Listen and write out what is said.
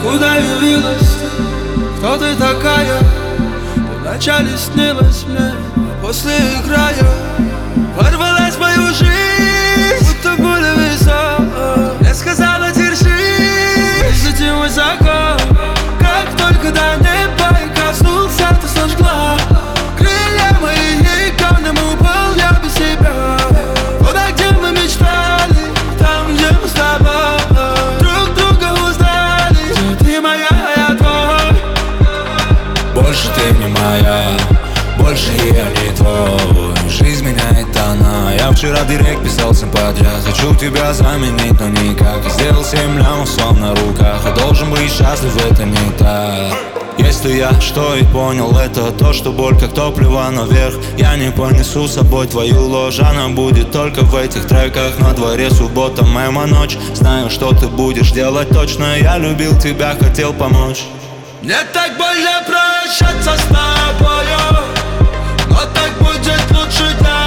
Откуда явилась ты? Кто ты такая? Ты вначале снилась мне, а после играя ворвалась в мою жизнь, будто пуля весом. Я сказала, держись, ведь мой закон. Как только до неба и коснулся, ты сожгла крылья мои, и камнем упал я без себя. Туда, где мы мечтали, там, где мы с тобой друг друга узнали. Ты моя, я твой. Больше ты не моя, больше я не твой. Жизнь меняет тона. Я вчера в директ писал симпатия. Хочу тебя заменить, но никак. Я сделал 7 лямов слов на руках. Я должен быть счастлив, это не так. Если я что и понял, это то, что боль как топливо наверх. Я не понесу с собой твою ложь. Она будет только в этих треках. На дворе суббота, моя ночь. Знаю, что ты будешь делать точно. Я любил тебя, хотел помочь. Мне так больно прощаться с тобою, но так будет лучше для